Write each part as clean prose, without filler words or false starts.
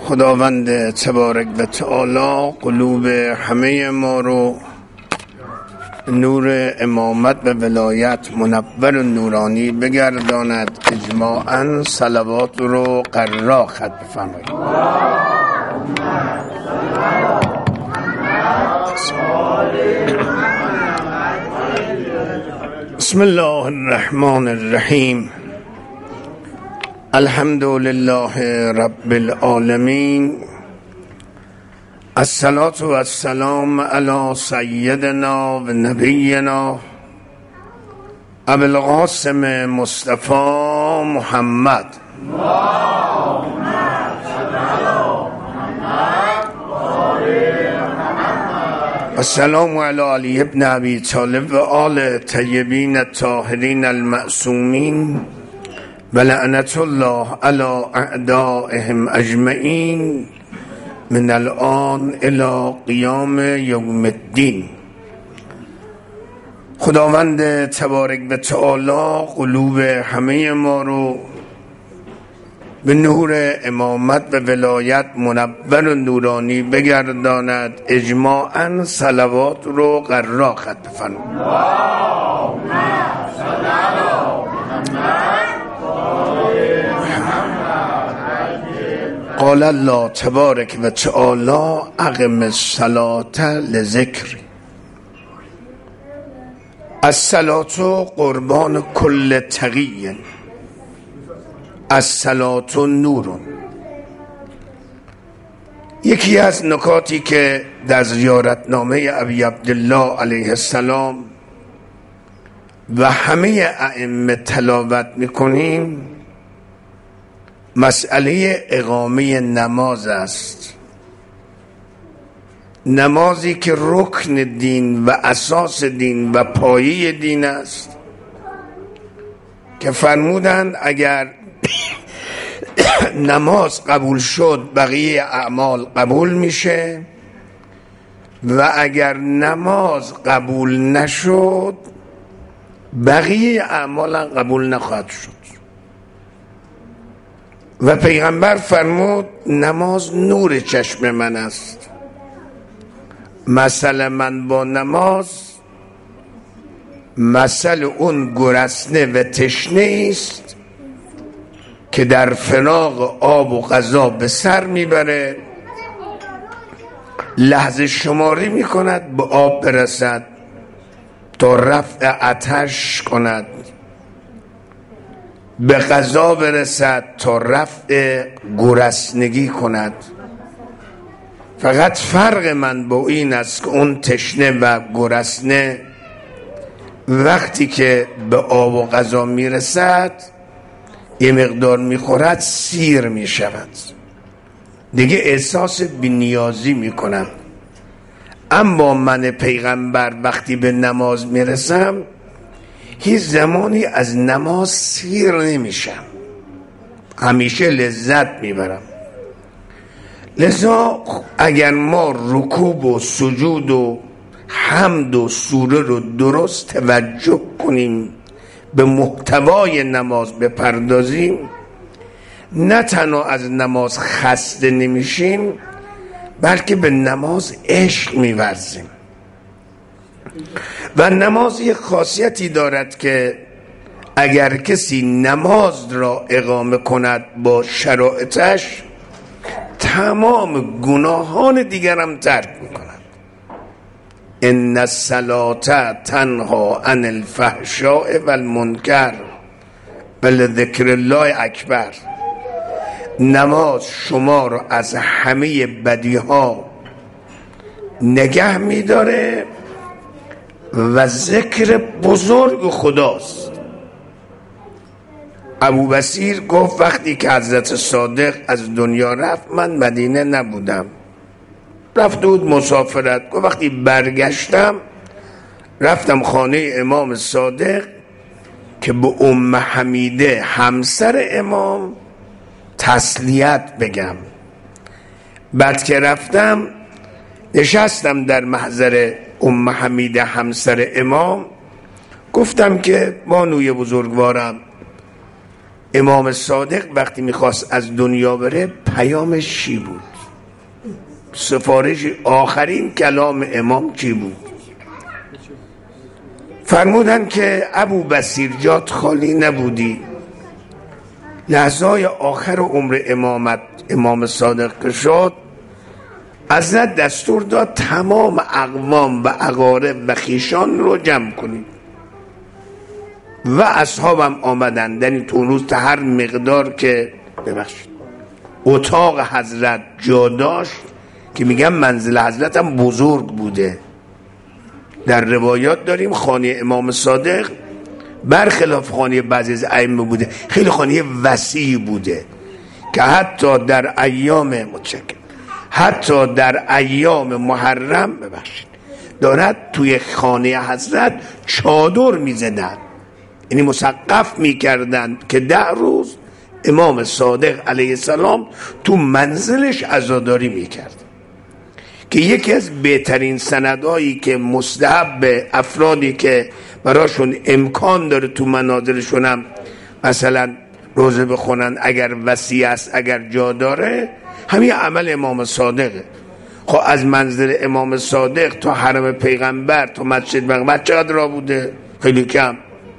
خداوند تبارک و تعالی قلوب همه ما رو نور امامت و ولایت منور و نورانی بگرداند. اجماعاً صلوات رو قرار ختم بفرمایید. بسم الله الرحمن الرحیم. الحمد لله رب العالمین. الصلاة و السلام علی سیدنا و نبینا ابو القاسم مصطفی محمد. السلام علی علی ابن ابی طالب و آل طیبین الطاهرین المعصومین و لعنت الله علی اعدائهم اجمعین من الان الی قیام یوم الدین. خداوند تبارک و تعالی قلوب همه ما رو به نور امامت و ولایت منور و نورانی بگرداند. اجماعاً صلوات رو قرار ختم بفرمایید. قال الله تبارک و تعالی اقم الصلاة لذکری. الصلاة قربان کل تقی، الصلاة نور. یکی از نکاتی که در زیارتنامه ابی عبدالله علیه السلام و همه ائمه تلاوت میکنیم مسئله اقامه نماز است. نمازی که رکن دین و اساس دین و پایه دین است که فرمودند اگر نماز قبول شد بقیه اعمال قبول میشه و اگر نماز قبول نشد بقیه اعمال قبول نخواهد شد. و پیغمبر فرمود نماز نور چشم من است. مثل من با نماز مثل اون گرسنه و تشنه است که در فراق آب و غذا به سر میبره، لحظه شماری میکند به آب برسد تا رفع آتش کند، به غذا برسد تا رفع گرسنگی کند. فقط فرق من با این است که اون تشنه و گرسنه وقتی که به آب و غذا میرسد یه مقدار میخورد سیر میشود، دیگه احساس بی‌نیازی میکنم. اما من پیغمبر وقتی به نماز میرسم هیچ زمانی از نماز سیر نمیشم، همیشه لذت میبرم. لذا اگر ما رکوع و سجود و حمد و سوره رو درست توجه کنیم، به محتوای نماز بپردازیم، نه تنها از نماز خسته نمیشیم بلکه به نماز عشق میورزیم. و نماز یک خاصیتی دارد که اگر کسی نماز را اقامه کند با شرایطش تمام گناهان دیگر هم ترک میکند. ان الصلاة تنهی عن الفحشاء والمنکر ولذکر الله اکبر. نماز شما را از همه بدیها نگه میداره و ذکر بزرگ خداست. ابو بصیر گفت وقتی که حضرت صادق از دنیا رفت من مدینه نبودم، رفت بود مسافرت. گفت وقتی برگشتم رفتم خانه امام صادق که به ام حمیده همسر امام تسلیت بگم. بعد که رفتم نشستم در محضر ام حمیده همسر امام، گفتم که بانوی بزرگوارم امام صادق وقتی میخواست از دنیا بره پیامش چی بود؟ سفارش آخرین کلام امام چی بود؟ فرمودن که ابو بصیر جات خالی نبودی. لحظه‌های آخر عمر امام صادق که شد، حضرت دستور داد تمام اقوام و اقارب و خویشان رو جمع کنید و اصحابم آمدن. یعنی تو روز تا هر مقدار که اتاق حضرت جا داشت که میگم منزل حضرت هم بزرگ بوده. در روایات داریم خانه امام صادق برخلاف خانه بعضی از ائمه بوده، خیلی خانه وسیع بوده که حتی در ایام محرم دارد توی خانه حضرت چادر میزدن، یعنی مسقف میکردن که 10 روز امام صادق علیه السلام تو منزلش عزاداری میکرد. که یکی از بهترین سندهایی که مستحب به افرادی که براشون امکان داره تو منازلشون هم مثلا روزه بخونن اگر وسیع است، اگر جا داره، همین عمل امام صادقه. خب از منزل امام صادق تا حرم پیغمبر تا مسجد پیغمبر چقدر راه بوده؟ خیلی کم.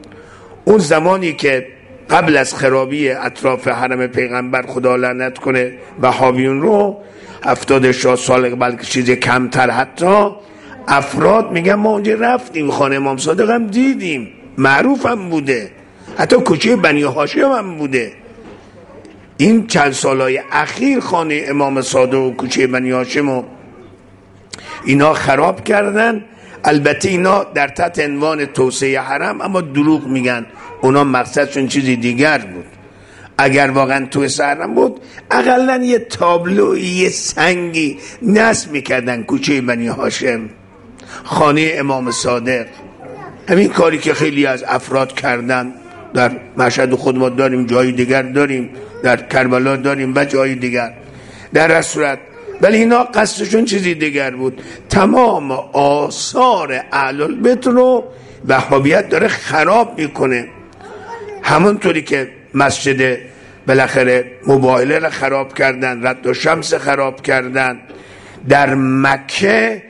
اون زمانی که قبل از خرابی اطراف حرم پیغمبر خدا لعنت کنه وهابیون رو 70 سال بلکه چیز کمتر، حتی افراد میگن ما اونجا رفتیم خانه امام صادق هم دیدیم، معروف هم بوده، حتی کوچه بنی هاشم هم بوده. این چند سالهای اخیر خانه امام صادق و کوچه بنی هاشم و اینا خراب کردن. البته اینا در تحت عنوان توسعه حرم، اما دروغ میگن، اونا مقصدشون چیزی دیگر بود. اگر واقعا توسعه حرم بود اقلا یه تابلوی یه سنگی نصب میکردن کوچه بنی هاشم، خانه امام صادق. همین کاری که خیلی از افراد کردن. در مشهد خود ما داریم، جای دیگر داریم، در کربلا داریم و جای دیگر. در هر صورت ولی اینا قصدشون چیزی دیگر بود. تمام آثار اهل البیت رو وهابیت داره خراب میکنه. همونطوری که مسجد بالاخره مباهله رو خراب کردن، رد و شمس خراب کردن، در مکه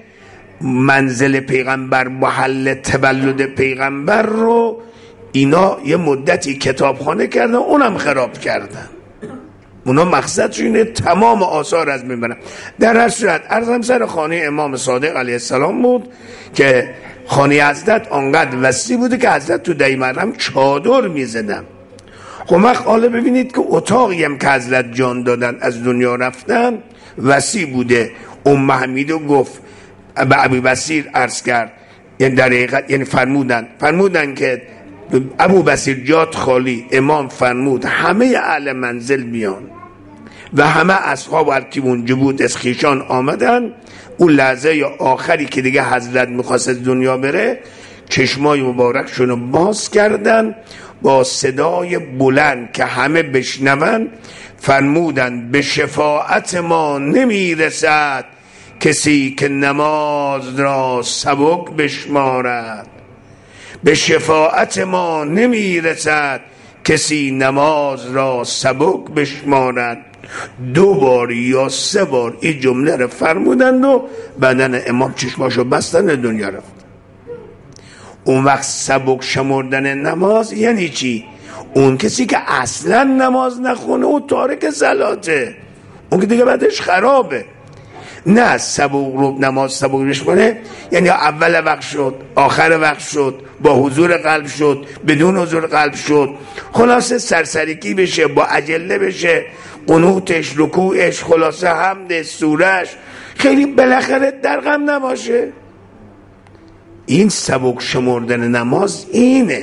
منزل پیغمبر، محل تولد پیغمبر رو اینا یه مدتی کتابخانه کردن، اونم خراب کردن. اونا مقصدش اینه تمام آثار از میبرن. در هر صورت عرضم سر خانه امام صادق علیه السلام بود که خانه حضرت آنقدر وسیع بوده که حضرت تو دی محرم چادر میزدن. خب حالا ببینید که اتاقی هم که حضرت جان دادن از دنیا رفتن وسیع بوده. ام حمیده گفت به ابو بصیر عرض کرد، یعنی در حقیقت یعنی فرمودن که ابو بصیر جات خالی، امام فرمود همه اهل منزل بیان و همه اصحاب هرکی اونجا بود از خویشان آمدن. اون لحظه آخری که دیگه حضرت میخواست از دنیا بره، چشمای مبارکشون رو باز کردن، با صدای بلند که همه بشنون فرمودن به شفاعت ما نمیرسد کسی که نماز را سبک بشمارد. به شفاعت ما نمیرسد کسی نماز را سبک بشمارد. 2 بار یا 3 بار این جمله رو فرمودند و بدن امام چشماشو بستن دنیا رفت. اون وقت سبک شمردن نماز یعنی چی؟ اون کسی که اصلا نماز نخونه اون تارک صلاته، اون که دیگه بعدش خرابه. نه نماز سبک بشمونه یعنی اول وقت شد، آخر وقت شد، با حضور قلب شد، بدون حضور قلب شد، خلاصه سرسریکی بشه، با عجله بشه، قنوتش، رکوعش، خلاصه حمد، سورش خیلی بالاخره در غم نباشه. این سبک شمردن نماز اینه.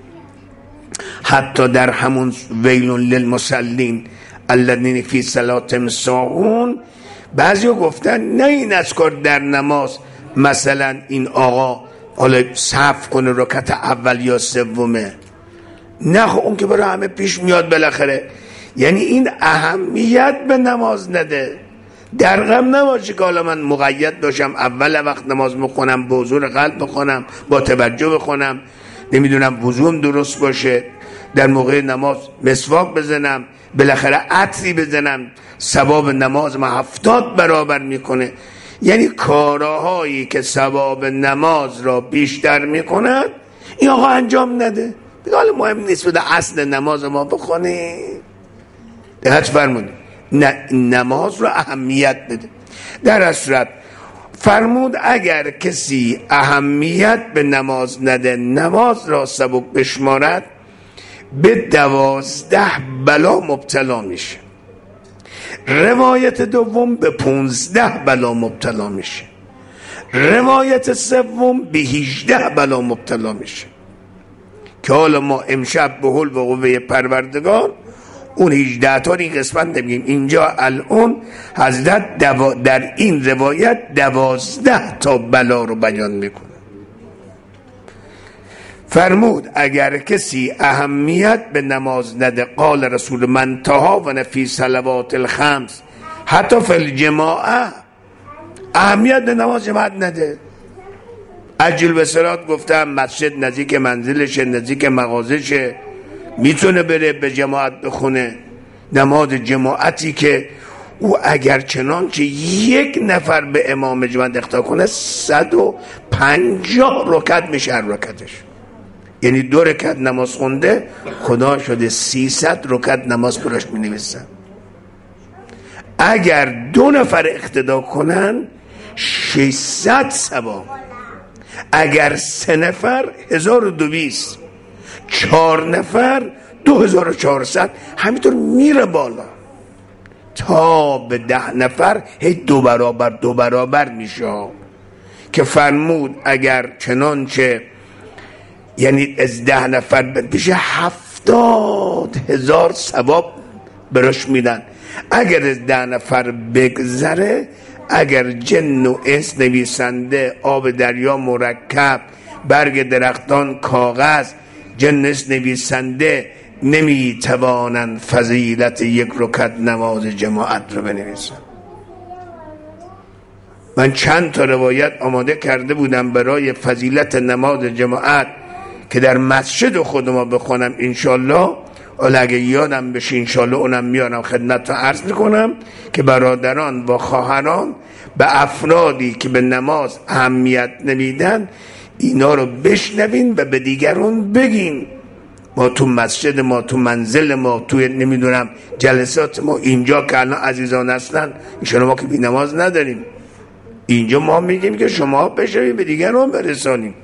حتی در همون ویل للمصلین الذین فی صلاتهم ساهون بعضی گفتن نه این اذکار در نماز مثلا این آقا حالا صف کنه رکعت اول یا سومه، نه خب اون که برای همه پیش میاد بالاخره. یعنی این اهمیت به نماز نده، در غم نباشه که حالا من مقید باشم اول وقت نماز بخونم، با حضور قلب بخونم، با توجه بخونم، نمیدونم وضوم درست باشه، در موقع نماز مسواک بزنم، بالاخره عطری بزنم، ثواب نماز ما 70 برابر میکنه. یعنی کارهایی که ثواب نماز را بیشتر میکنن این آقا انجام نده، دیگه حالا مهم نیست، بده اصل نماز ما بخونی. دقت فرمودید، نماز رو اهمیت بده. در اصل فرمود اگر کسی اهمیت به نماز نده، نماز را سبک بشمارد، به 12 بلا مبتلا میشه. روایت دوم به 15 بلا مبتلا میشه. روایت سوم به 18 بلا مبتلا میشه. که حالا ما امشب به حول و قوه پروردگار اون 18 تا این قسمت نمیگیم. اینجا الان حضرت در این روایت 12 تا بلا رو بیان میکنه. فرمود اگر کسی اهمیت به نماز نده، قال رسول من تهاون فی صلوات الخمس حتی فی الجماعه، اهمیت به نماز جماعت نده. عجل به صلات گفتم مسجد نزدیک منزلشه، نزدیک مغازشه، میتونه بره به جماعت بخونه. نماز جماعتی که او اگر چنانچه یک نفر به امام جماعت اقتدا کنه 150 رکعت میشه هر رکعتش. یعنی 2 رکعت نماز خونده، خدا شده 300 رکعت نماز براش مینویسن. اگر 2 نفر اقتدا کنن 600 ثواب، اگر 3 نفر 1200، 4 نفر 2400، همینطور میره بالا تا به 10 نفر 2 برابر میشه. که فرمود اگر چنانچه یعنی از 10 نفر بشه 70,000 ثواب براش میدن. اگر از 10 نفر بگذره، اگر جن و انس، نویسنده، آب دریا مرکب، برگ درختان، کاغذ، جن انس نویسنده نمیتوانند فضیلت 1 رکعت نماز جماعت رو بنویسن. من چند تا روایت آماده کرده بودم برای فضیلت نماز جماعت که در مسجد خود ما بخونم انشالله. اگه یادم بشه انشالله اونم میارم خدمت رو عرض میکنم که برادران و خواهران به افرادی که به نماز اهمیت نمیدن اینا رو بشنوین و به دیگران بگین. ما تو مسجد ما، تو منزل ما، تو نمیدونم جلسات ما، اینجا که الان عزیزان هستن انشالله ما که بی نماز نداریم، اینجا ما میگیم که شما بشوید به دیگران برسانیم.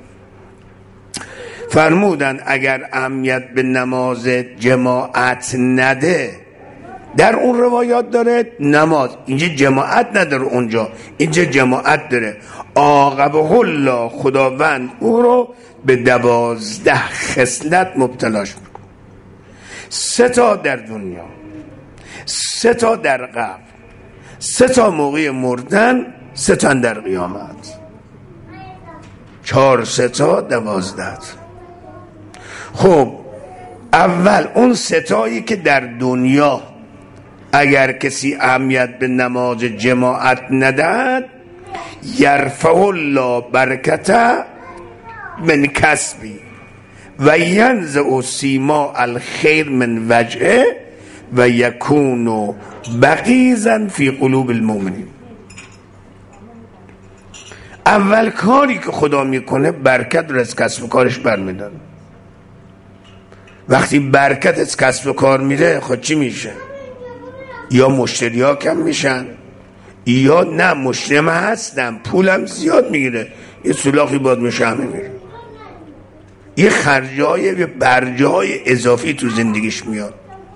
فرمودن اگر اهمیت به نماز جماعت نده، در اون روایات داره نماز، اینجا جماعت نداره، اونجا اینجا جماعت داره، عاقبه الله، خداوند او رو به 12 خصلت مبتلاش میکنه. 3 تا در دنیا، 3 تا در قبر، 3 تا موقع مردن، 3 تا در قیامت. 4 3 تا 12. خب اول اون 3 تایی که در دنیا اگر کسی اهمیت به نماز جماعت ندهد، یرفع الله برکته من کسبی و ینزع سیما الخیر من وجهه و یکون بغیضا فی قلوب المؤمنین. اول کاری که خدا میکنه برکت رو از کسب و کارش برمیداره. وقتی برکت از کسب و کار میره، خود چی میشه؟ یا مشتری ها کم میشن، یا نه مشتری هم هستن پولم زیاد میگیره، یه سولاخی باید میشه همه میره، یه خرجای یه برجای اضافی تو زندگیش میاد.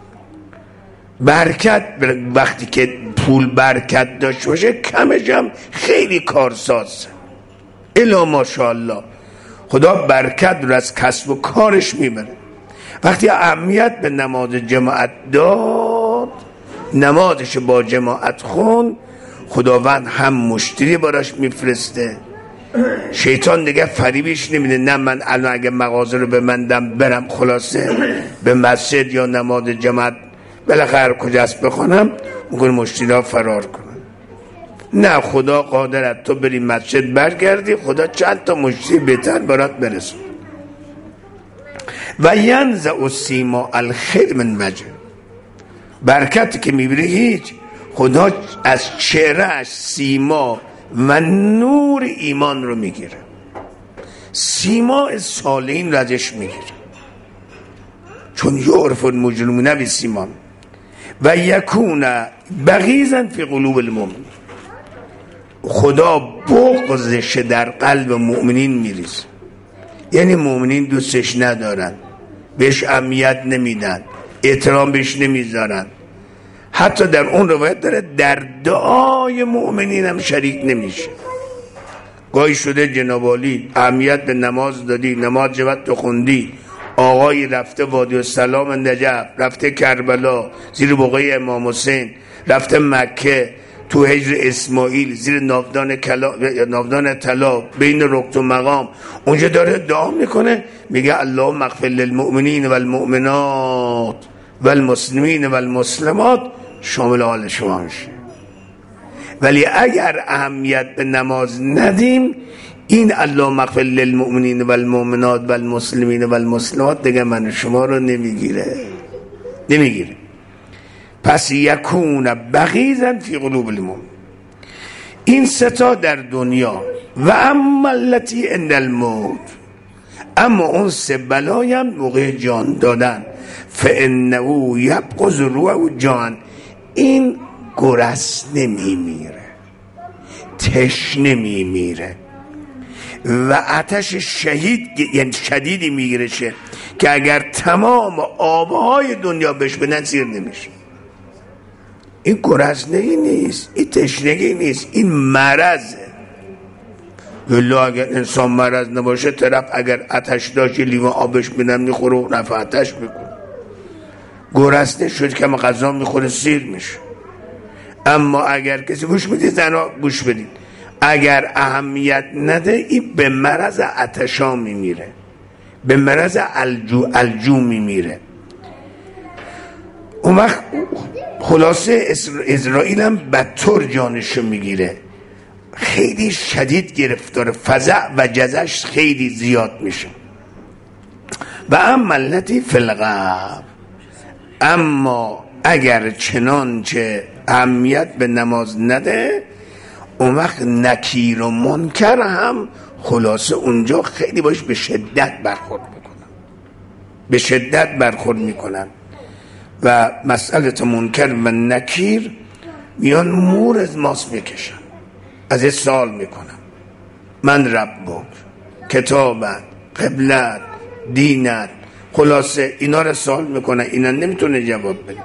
برکت وقتی که پول برکت داشت باشه، کمش هم خیلی کارساز، الا ماشاءالله خدا برکت رو از کسب و کارش میبره. وقتی اهمیت به نماز جماعت داد، نمازش با جماعت خون، خداوند هم مشتری براش میفرسته، شیطان دیگه فریبش نمیده. نه من الان اگه مغازه رو ببندم برم خلاصه به مسجد یا نماز جماعت بالاخره کجاست بخونم، میگه مشتری ها فرار کنن. نه، خدا قادرت تو بری مسجد برگردی، خدا چند تا مشتری بهتر برات برسون. و ینزع السیما الخیر من وجه، برکت که میبره هیچ، خدا از چهرهش سیما و نور ایمان رو میگیره، سیما صالحین رو ازش میگیره، چون یعرف المجرمون بسیماهم و یکون بغیضا فی قلوب المؤمنین، خدا بغضش در قلب مؤمنین میریزه، یعنی مؤمنین دوستش ندارن، بهش اهمیت نمیدن، احترام بهش نمیذارن، حتی در اون روایت داره در دعای مؤمنین هم شریک نمیشه. گاهی شده جناب عالی اهمیت به نماز دادی، نماز جواد تو خوندی، آقای رفته وادی السلام نجف، رفته کربلا زیر بقعه امام حسین، رفته مکه تو حجر اسماعیل زیر ناودان طلا بین رکن و مقام، اونجا داره دعا میکنه، میگه اللهم اغفر للمؤمنین والمؤمنات والمسلمین والمسلمات، شامل حال شما میشه. ولی اگر اهمیت به نماز ندیم، این اللهم اغفر للمؤمنین والمؤمنات والمسلمین والمسلمات دیگه من شما رو نمیگیره. پس یکون بغیضا فی قلوب المؤمنین، این ستا در دنیا. و اما التی عند الموت، اما اون سه بلایم موقع جان دادن، فانه یبغض روح جان، این گرسنه میمیره، تشنه میمیره و آتش شدیدی میگیرشه که اگر تمام آبهای دنیا بهش بدن سیر نمیشه. این گرسنگی نیست، این تشنگی نیست، این مرضه. والله اگر انسان مرض نباشه، طرف اگر آتش داشت لیوان آبش بدن میخوره و رفع آتش میکنه. گرسنه شد که غذا میخوره سیر میشه. اما اگر کسی گوش بدید زنها گوش بدید، اگر اهمیت نده، این به مرض آتشا میمیره، به مرض الجو میمیره. اون وقت خلاصه اسرائیل هم بدطور جانشو میگیره، خیلی شدید گرفتار، فزع و جزش خیلی زیاد میشه. و اما التی فی الغیب، اما اگر چنانچه اهمیت به نماز نده، اون وقت نکیر و منکر هم خلاصه اونجا خیلی باش به شدت برخورد میکنن و مسئله منکر و نکیر میان مور از ماست میکشن، از سوال میکنن من ربک، کتابت، قبلت، دینت، خلاصه اینا رو سوال میکنن، اینا نمیتونه جواب بده.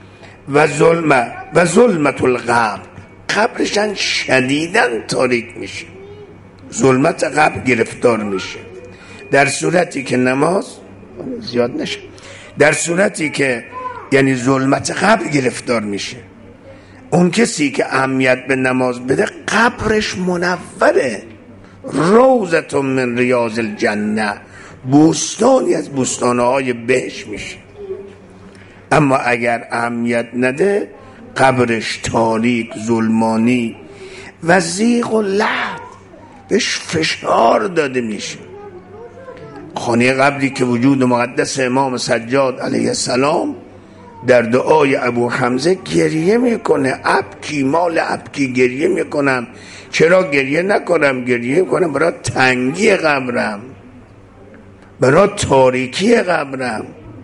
و ظلمت القبر، قبرشن شدیدن تاریک میشه، ظلمت قبر گرفتار میشه. در صورتی که نماز زیاد نشه، در صورتی که یعنی ظلمت قبر گرفتار میشه. اون کسی که اهمیت به نماز بده، قبرش منوره، روضة من ریاض الجنه، بوستانی از بوستانهای بهشت میشه. اما اگر اهمیت نده، قبرش تاریک، ظلمانی و ضیق و لحد، بهش فشار داده میشه. خانه قبری که وجود مقدس امام سجاد علیه السلام در دعای ابو حمزه گریه میکنه، ابکی مال ابکی، گریه میکنم. چرا گریه نکنم؟ گریه کنم برای تنگی قبرم، برای تاریکی قبرم.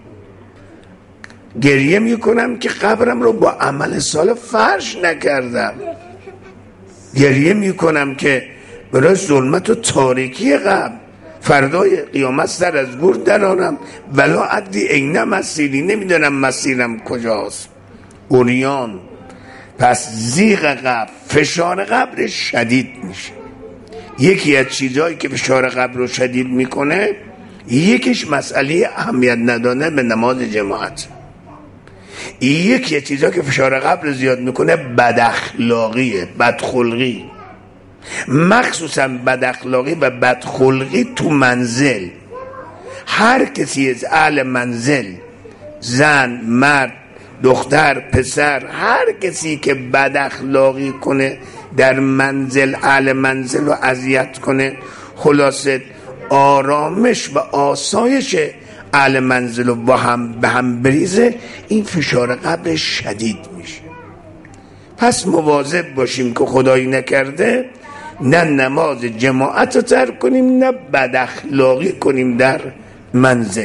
گریه میکنم که قبرم رو با عمل صالح فرش نکردم. گریه میکنم که برای ظلمت و تاریکی قبر فردای قیامت سر از گور درارم، ولا عدی عین مسیری، نمیدونم مسیرم کجاست، اوریان. پس ضیق قبر، فشار قبر شدید میشه. یکی از چیزهایی که فشار قبر رو شدید میکنه، یکیش مسئله اهمیت ندادن به نماز جماعت. یکی از چیزهایی که فشار قبر زیاد میکنه بداخلاقیه، بدخلقی، مخصوصا بداخلاقی و بدخلقی تو منزل. هر کسی از اهل منزل، زن، مرد، دختر، پسر، هر کسی که بداخلاقی کنه در منزل، اهل منزل رو اذیت کنه، خلاصه آرامش و آسایش اهل منزل و با هم به هم بریزه، این فشار قبر شدید میشه. پس مواظب باشیم که خدایی نکرده نه نماز جماعت رو ترک کنیم، نه بد اخلاقی کنیم در منزل.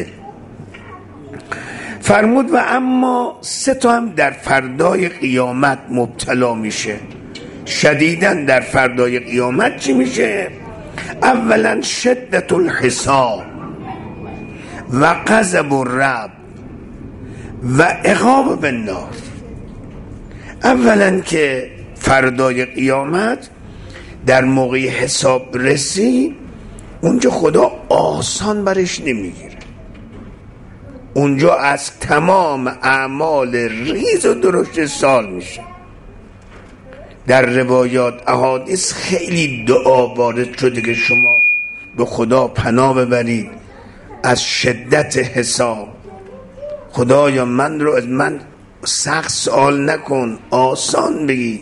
فرمود و اما 3 تا هم در فردای قیامت مبتلا میشه. شدیداً در فردای قیامت چی میشه؟ اولا شدت الحساب و غضب الرب و عقاب بالنار. اولا که فردای قیامت در موقع حساب رسی، اونجا خدا آسان برش نمیگیره. اونجا از تمام اعمال ریز و درشت سال میشه. در روایات احادیث خیلی دعا وارد شده که شما به خدا پناه ببرید از شدت حساب. خدایا من رو از من سخت سوال نکن، آسان بگی،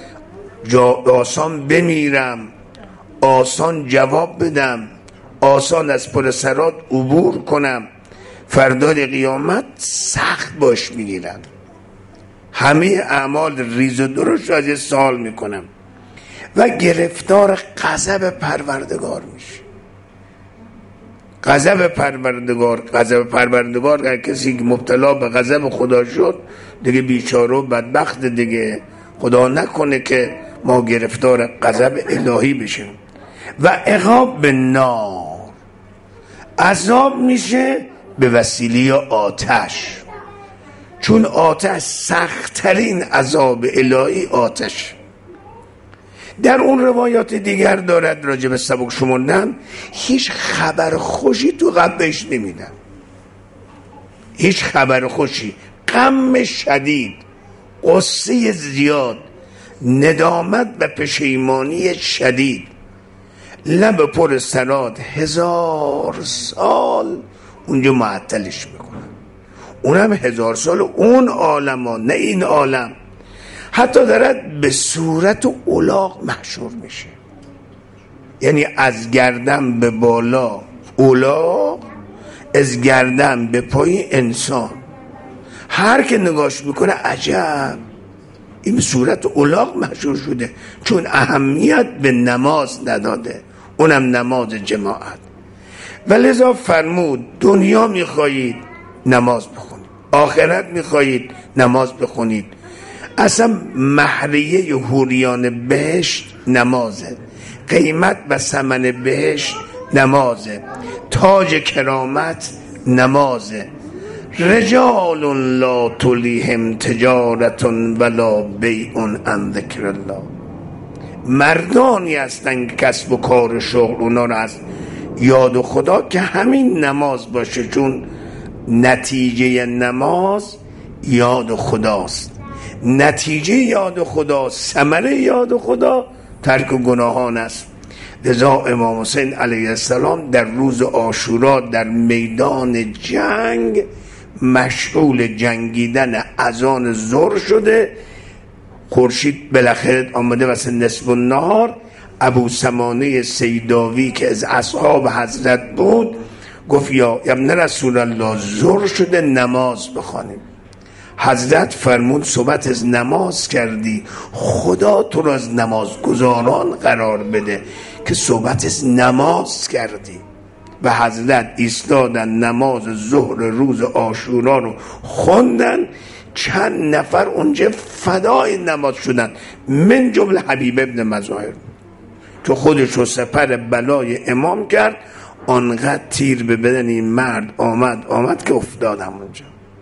آسان بمیرم، آسان جواب بدم، آسان از پرسرات عبور کنم. فردای قیامت سخت باش میگیرن، همه اعمال ریز و درشت از سوال میکنم و گرفتار غضب پروردگار میشه. غضب پروردگار هر کسی که مبتلا به غضب خدا شد دیگه بیچاره و بدبخت دیگه. خدا نکنه که ما گرفتار غضب الهی بشیم. و عقاب بالنار، عذاب میشه به وسیله آتش، چون آتش سخت‌ترین عذاب الهی آتش. در اون روایات دیگر دارد راجع به سبک شمردن، هیچ خبر خوشی تو قبرش نمیدن، هیچ خبر خوشی. غم شدید، غصه زیاد، ندامت و پشیمانی شدید، لب پر سرات 1000 سال اونجا معطلش میکنن. اونم 1000 سال اون عالم ها، نه این عالم. حتی دارد به صورت الاغ محشور میشه، یعنی از گردن به بالا الاغ، از گردن به پای انسان. هر که نگاش میکنه عجب این به صورت الاغ محشور شده، چون اهمیت به نماز نداده، اونم نماز جماعت. ولذا فرمود دنیا میخواهید نماز بخونید، آخرت میخواهید نماز بخونید. اصلا مهریه حوریان بهشت نمازه، قیمت و ثمن بهشت نمازه، تاج کرامت نمازه. رجال لا تلیهم تجارت ولا بیع عن ذکر الله، مردانی هستن که کسب و کار شغل اونا رو از یاد خدا که همین نماز باشه، چون نتیجه نماز یاد خداست. نتیجه یاد خدا، ثمره یاد خدا ترک گناهان است. لذا امام حسین علیه السلام در روز عاشورا در میدان جنگ مشغول جنگیدن، اذان ظهر شده، خورشید بالاخره آمده واسه نصف النهار. ابو سمانه سیداوی که از اصحاب حضرت بود گفت یا ابن رسول الله ظهر شده نماز بخوانیم. حضرت فرمود صحبت از نماز کردی، خدا تو را از نمازگزاران قرار بده که صحبت از نماز کردی. و حضرت ایستادن نماز ظهر روز عاشورا رو خوندن. چند نفر اونجا فدای نماز شدن، من جمله حبیب ابن مظاهر که خودش رو سپر بلای امام کرد. آنقدر تیر به بدن این مرد آمد که افتادم اونجا،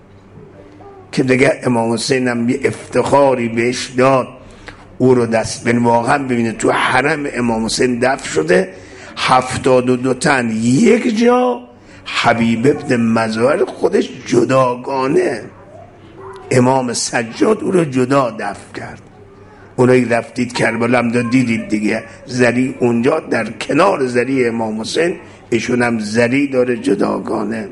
که دیگه امام حسین هم یه افتخاری بهش داد او رو دست بین. واقعا ببینه تو حرم امام حسین دفن شده 72 تن، یک جا حبیب ابن مظاهر خودش جداگانه، امام سجاد او رو جدا دفن کرد. اونایی رفتید کربلا هم دیدید دیگه، زری اونجا در کنار زری امام حسین، ایشون هم زری داره جداگانه.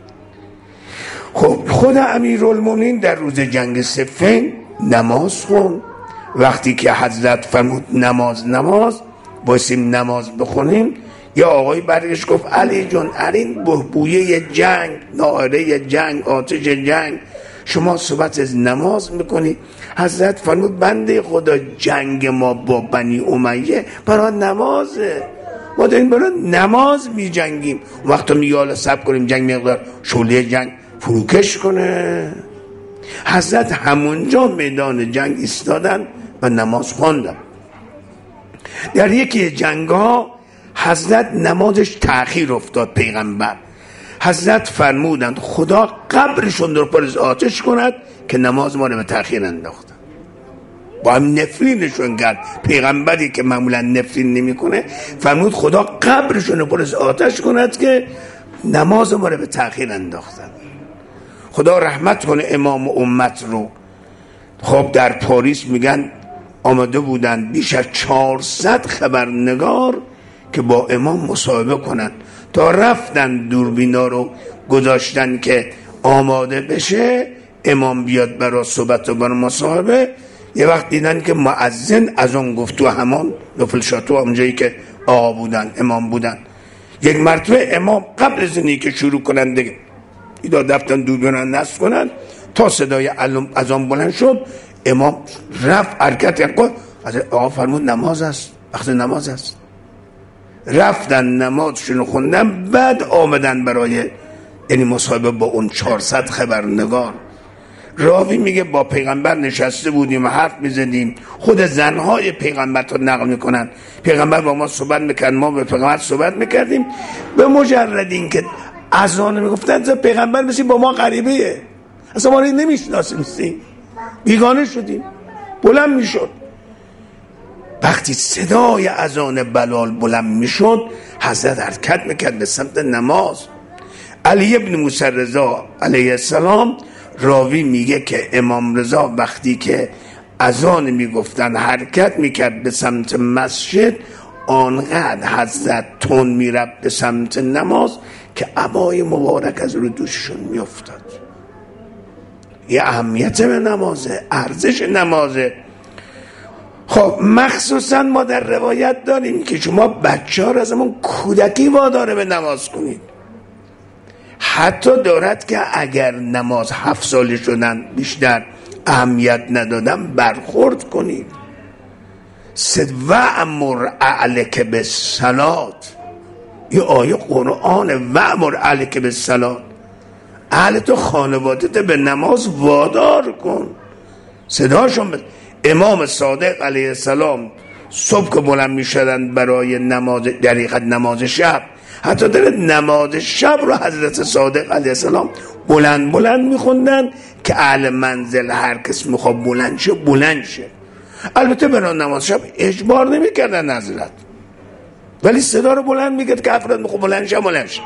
خب خود امیرالمومنین در روز جنگ صفین نماز خون. وقتی که حضرت فرمود نماز بایستیم نماز بخونیم، یا آقای برگشت گفت علی جون این بویه جنگ، ناعره جنگ، آتش جنگ، شما صحبت از نماز میکنی؟ حضرت فرمود بنده خدا جنگ ما با بنی امیه برای نمازه، ما داریم برای نماز می جنگیم. وقتا میگه سب کنیم جنگ مقدار شعله جنگ فروکش کنه. حضرت همونجا میدان جنگ ایستادن و نماز خواندن. در یکی جنگ ها حضرت نمازش تأخیر افتاد. پیغمبر حضرت فرمودند خدا قبرشون رو پر از آتش کند که نماز ما رو به تأخیر انداختن. با هم نفرینشون کرد. پیغمبری که معمولا نفرین نمی کنه فرمود خدا قبرشون رو پر از آتش کند که نماز ما رو به تأخیر انداختن. خدا رحمت کنه امام امت رو. خب در پاریس میگن آمده بودن بیش از 400 خبرنگار که با امام مصاحبه کنن، تا رفتن دوربینا رو گذاشتن که آماده بشه امام بیاد برای صحبت و برای مصاحبه. یه وقت دیدن که مؤذن از اون گفت تو همان نفل شاتو اونجایی که آقا بودن امام بودن. یک مرتبه امام قبل از اینی که شروع کنن دیگه اینا دفتن دوربینا نصب کنن تا صدای از آن بلند شد، امام رفت حرکت کرد. آقا فرمود نماز است، وقت نماز است. رفتن نمازشون خوندن، بعد آمدن برای یعنی مصاحبه با اون 400 خبرنگار. راوی میگه با پیغمبر نشسته بودیم و حرف میزدیم، خود زنهای پیغمبر رو نقل میکنن. پیغمبر با ما صحبت میکرد، ما به پیغمبر صحبت میکردیم. به مجرد این که اذان میگفتن پیغمبر مثل با ما غریبه، اصلا ما رو نمیشناسیم، بیگانه شدیم. بلند میشد وقتی صدای اذان بلال بلند میشد حضرت حرکت میکرد به سمت نماز. علی ابن موسی رضا علیه السلام راوی میگه که امام رضا وقتی که اذان میگفتن حرکت میکرد به سمت مسجد، آنقدر حضرت تون میرفت به سمت نماز که عبای مبارک از رو دوششون میافتاد. یه اهمیت به نمازه، ارزش نمازه. خب مخصوصا ما در روایت داریم که شما بچه ها را از همون کودکی واداره به نماز کنید. حتی دارد که اگر نماز 7 ساله شدن بیشتر اهمیت ندادن برخورد کنید. و امر اهلک بالصلاة، یه آیه قرآن و امر اهلک بالصلاة، اهل تو خانوادت به نماز وادار کن. صداشون امام صادق علیه السلام صبح که بلند می شدن برای نماز دقیقت نماز شب، حتی در نماز شب رو حضرت صادق علیه السلام بلند می خوندن که اهل منزل هر کس میخواد بلند شه. البته برای نماز شب اجبار نمی کردن حضرت، ولی صدا رو بلند می کرد که افراد میخواد بلند شه.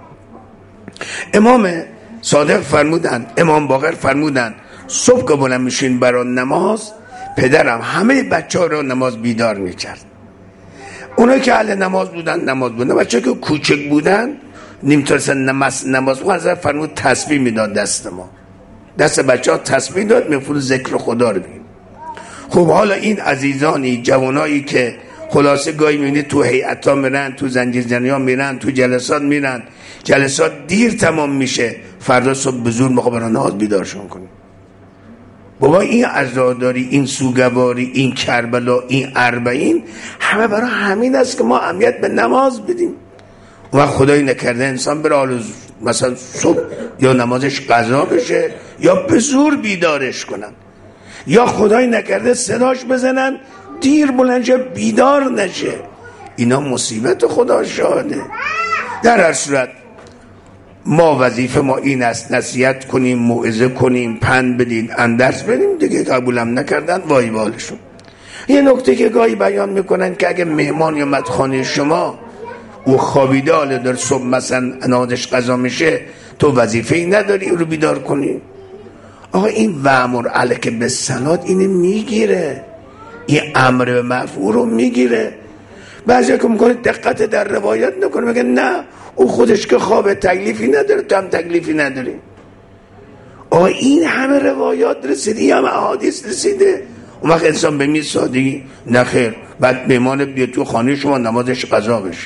امام صادق فرمودن، امام باقر فرمودن صبح که بلند میشین برای نماز، پدرم همه بچه ها رو نماز بیدار میکرد. اونایی که اهل نماز بودن، بچه که کوچک بودن نمیتونستن نماز بخونن، حضرت فرمود تسبیح میداد دست بچه ها تسبیح داد، میفرد ذکر خدا رو بگیم. خب حالا این عزیزانی جوانایی که خلاصه گاهی میبینید تو هیئتا میرن، تو زنجیرزنی‌ها میرن، تو جلسات میرن، جلسات دیر تمام میشه، فردا صبح به زور میخواد برای نماز بیدارشون کنیم. بابا این عزاداری، این سوگواری، این کربلا، این اربعین همه برای همین است که ما اهمیت به نماز بدیم. و خدایی نکرده انسان بره حالا مثلا صبح یا نمازش قضا بشه یا به زور بیدارش کنن، یا خدایی نکرده صداش بزنن دیر بلند شه بیدار نشه. اینا مصیبت خدا شاهده. در هر صورت ما وظیفه ما این است نصیحت کنیم، موعظه کنیم، پند بدیم، اندرس بدیم. دیگه قبولم نکردن وای بالشون. یه نکته که گاهی بیان میکنن که اگه مهمان یا مدخانه شما او خوابیده حالا در صبح مثلا نمازش قضا میشه، تو وظیفه ای نداری او رو بیدار کنی. آقا این وامر اهلک بالصلاة اینه میگیره، این امر به معروف رو میگیره. بعضی که میکنه دقت در روایت نکنه، میگه نه او خودش که خواب تکلیفی نداره، تو هم تکلیفی نداری. آقا این همه روایات رسیده، این همه احادیث رسیده. اون وقت انسان به می سادگی نخیر بعد مهمان بیاد تو خانه شما نمازش قضا بشه،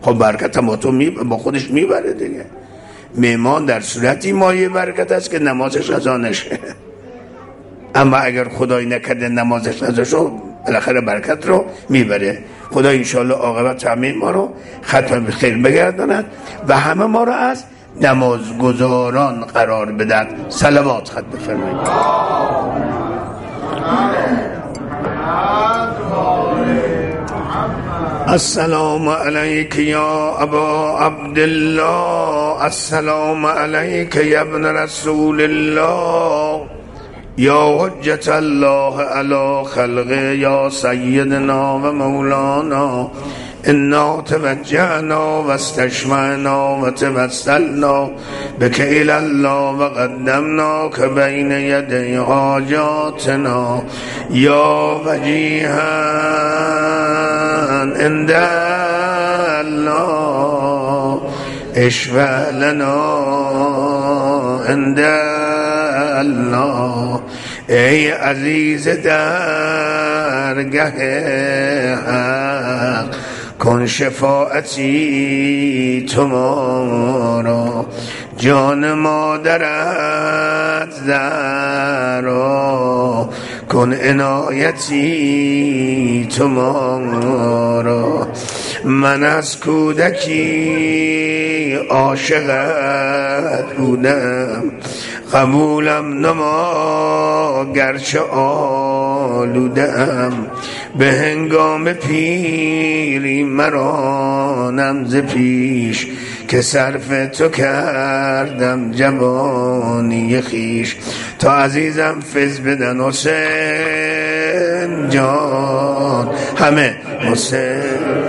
خب برکت هم با خودش میبره دیگه. میمان در صورتی مایه برکت است که نمازش قضا نشه. اما اگر خدای نکرده نمازش قضا شد بالاخره برکت رو میبره. خدا انشاءالله عاقبت همه ما رو ختم بخیر بگرداند و همه ما رو از نمازگزاران قرار بدهد. صلوات خط بفرمایید. السلام علیک یا ابا عبدالله، السلام علیک یا ابن رسول الله، یا حجت الله علی خلقه، یا سیدنا و مولانا. انا توجهنا و استشمعنا و توسلنا بک الی الله و قدمنا که بین یدی حاجاتنا، یا وجیها عند الله اشفع لنا عند الله. ای عزیز درگه حق کن شفاعتی تو ما را، جان مادرت زهرا کن عنایتی تو ما را. من از کودکی عاشقت بودم، قبولم نما گرچه آلودم، به هنگام پیری مرانم ز پیش، که صرف تو کردم جوانی خیش. تا عزیزم فز بدن حسین جان، همه حسین